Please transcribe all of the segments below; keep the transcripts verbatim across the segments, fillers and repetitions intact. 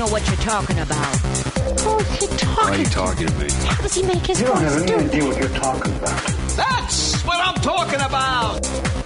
know what you're talking about. Who's he talking Why are you talking to me? How does he make his You don't voice have do? any idea what you're talking about. That's what I'm talking about.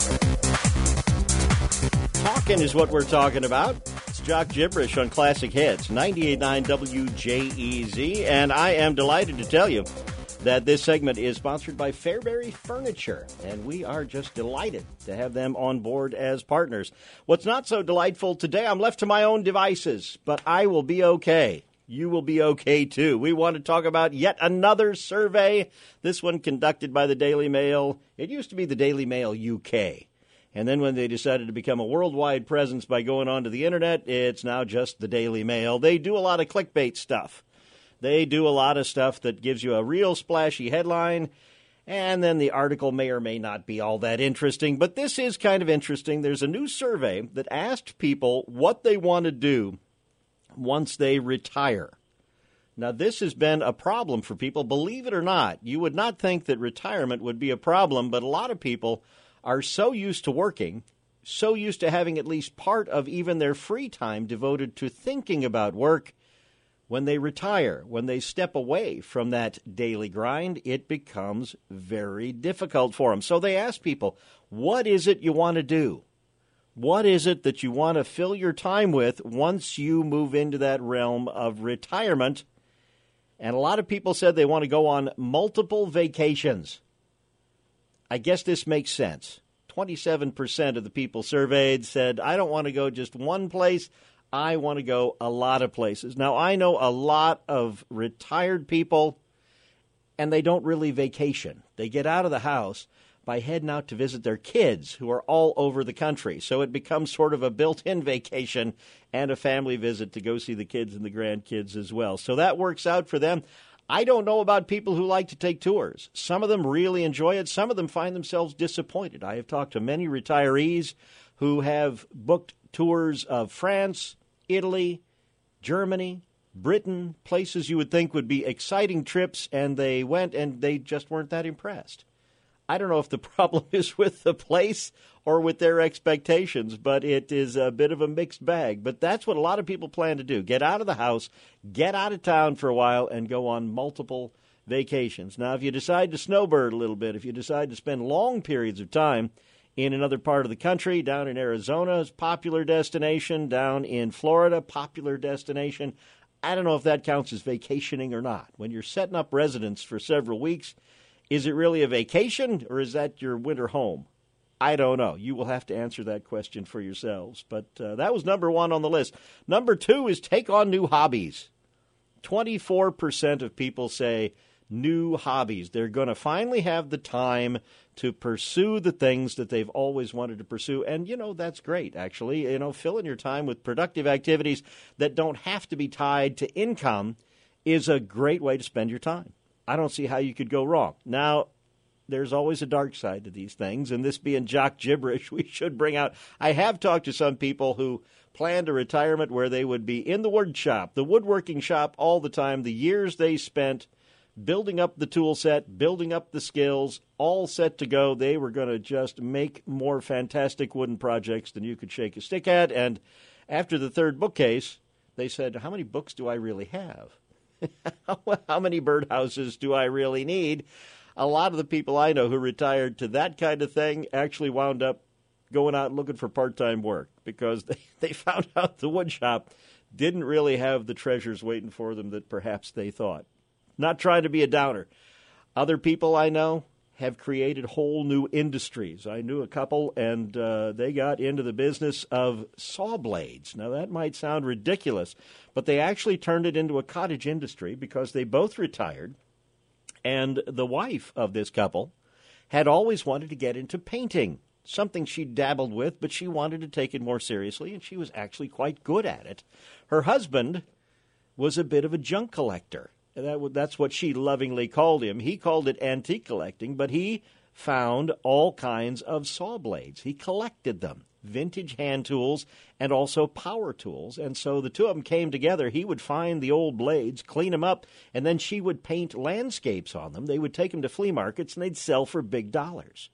Talking is what we're talking about. It's Jock Gibberish on Classic Hits, ninety-eight point nine W J E Z, and I am delighted to tell you that this segment is sponsored by Fairbury Furniture, and we are just delighted to have them on board as partners. What's not so delightful today, I'm left to my own devices, but I will be okay. You will be okay, too. We want to talk about yet another survey, this one conducted by the Daily Mail. It used to be the Daily Mail U K. And then when they decided to become a worldwide presence by going onto the Internet, it's now just the Daily Mail. They do a lot of clickbait stuff. They do a lot of stuff that gives you a real splashy headline, and then the article may or may not be all that interesting. But this is kind of interesting. There's a new survey that asked people what they want to do once they retire. Now, this has been a problem for people. Believe it or not, you would not think that retirement would be a problem, but a lot of people are so used to working, so used to having at least part of even their free time devoted to thinking about work. When they retire, when they step away from that daily grind, it becomes very difficult for them. So they ask people, what is it you want to do? What is it that you want to fill your time with once you move into that realm of retirement? And a lot of people said they want to go on multiple vacations. I guess this makes sense. twenty-seven percent of the people surveyed said, I don't want to go just one place. I want to go a lot of places. Now, I know a lot of retired people, and they don't really vacation. They get out of the house by heading out to visit their kids who are all over the country. So it becomes sort of a built-in vacation and a family visit to go see the kids and the grandkids as well. So that works out for them. I don't know about people who like to take tours. Some of them really enjoy it. Some of them find themselves disappointed. I have talked to many retirees who have booked tours of France, Italy, Germany, Britain, places you would think would be exciting trips, and they went and they just weren't that impressed. I don't know if the problem is with the place or with their expectations, but it is a bit of a mixed bag. But that's what a lot of people plan to do. Get out of the house, get out of town for a while, and go on multiple vacations. Now, if you decide to snowbird a little bit, if you decide to spend long periods of time in another part of the country, down in Arizona, is popular destination, down in Florida, popular destination, I don't know if that counts as vacationing or not. When you're setting up residence for several weeks, is it really a vacation or is that your winter home? I don't know. You will have to answer that question for yourselves. But uh, that was number one on the list. Number two is take on new hobbies. twenty-four percent of people say new hobbies. They're going to finally have the time to pursue the things that they've always wanted to pursue. And, you know, that's great, actually. You know, filling your time with productive activities that don't have to be tied to income is a great way to spend your time. I don't see how you could go wrong. Now, there's always a dark side to these things, and this being Jock Gibberish, we should bring out. I have talked to some people who planned a retirement where they would be in the wood shop, the woodworking shop all the time, the years they spent building up the tool set, building up the skills, all set to go. They were going to just make more fantastic wooden projects than you could shake a stick at. And after the third bookcase, they said, how many books do I really have? How many birdhouses do I really need? A lot of the people I know who retired to that kind of thing actually wound up going out looking for part-time work because they, they found out the wood shop didn't really have the treasures waiting for them that perhaps they thought. Not trying to be a downer. Other people I know have created whole new industries. I knew a couple, and uh, they got into the business of saw blades. Now, that might sound ridiculous, but they actually turned it into a cottage industry because they both retired, and the wife of this couple had always wanted to get into painting, something she dabbled with, but she wanted to take it more seriously, and she was actually quite good at it. Her husband was a bit of a junk collector. That, that's what she lovingly called him. He called it antique collecting, but he found all kinds of saw blades. He collected them, vintage hand tools and also power tools. And so the two of them came together. He would find the old blades, clean them up, and then she would paint landscapes on them. They would take them to flea markets, and they'd sell for big dollars.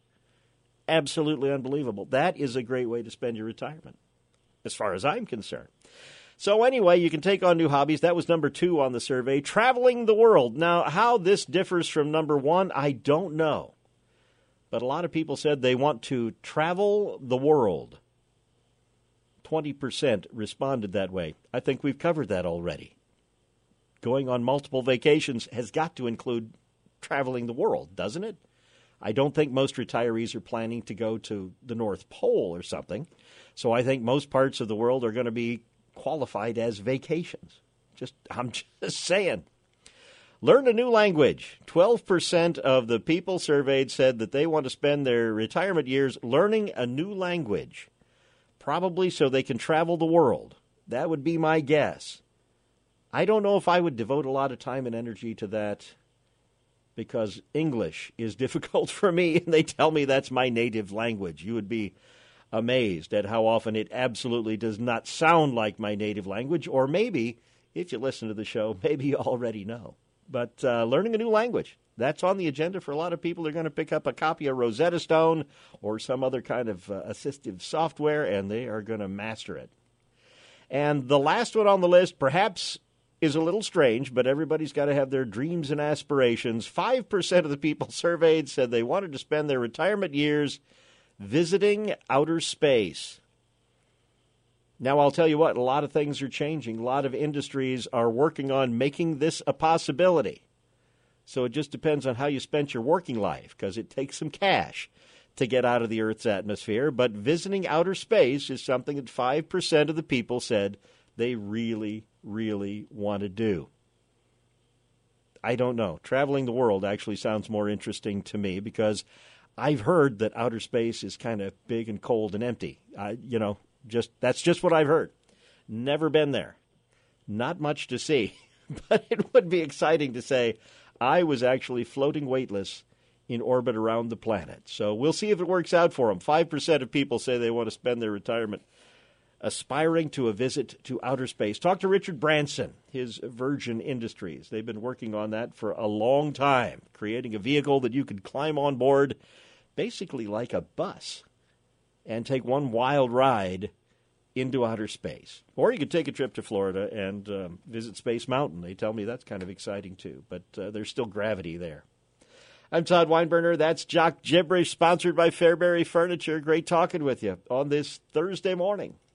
Absolutely unbelievable. That is a great way to spend your retirement, as far as I'm concerned. So anyway, you can take on new hobbies. That was number two on the survey, traveling the world. Now, how this differs from number one, I don't know. But a lot of people said they want to travel the world. twenty percent responded that way. I think we've covered that already. Going on multiple vacations has got to include traveling the world, doesn't it? I don't think most retirees are planning to go to the North Pole or something. So I think most parts of the world are going to be qualified as vacations. Just I'm just saying. Learn a new language. twelve percent of the people surveyed said that they want to spend their retirement years learning a new language, probably so they can travel the world. That would be my guess. I don't know if I would devote a lot of time and energy to that because English is difficult for me, and they tell me that's my native language. You would be amazed at how often it absolutely does not sound like my native language, or maybe, if you listen to the show, maybe you already know. But uh, learning a new language, that's on the agenda for a lot of people. They're going to pick up a copy of Rosetta Stone or some other kind of uh, assistive software, and they are going to master it. And the last one on the list, perhaps, is a little strange, but everybody's got to have their dreams and aspirations. five percent of the people surveyed said they wanted to spend their retirement years visiting outer space. Now, I'll tell you what, a lot of things are changing. A lot of industries are working on making this a possibility. So it just depends on how you spent your working life, because it takes some cash to get out of the Earth's atmosphere. But visiting outer space is something that five percent of the people said they really, really want to do. I don't know. Traveling the world actually sounds more interesting to me because I've heard that outer space is kind of big and cold and empty. I, you know, just that's just what I've heard. Never been there. Not much to see. But it would be exciting to say I was actually floating weightless in orbit around the planet. So we'll see if it works out for them. five percent of people say they want to spend their retirement aspiring to a visit to outer space. Talk to Richard Branson, his Virgin Industries. They've been working on that for a long time, creating a vehicle that you could climb on board, basically like a bus, and take one wild ride into outer space. Or you could take a trip to Florida and um, visit Space Mountain. They tell me that's kind of exciting too, but uh, there's still gravity there. I'm Todd Weinberner. That's Jock Gibberish, sponsored by Fairbury Furniture. Great talking with you on this Thursday morning.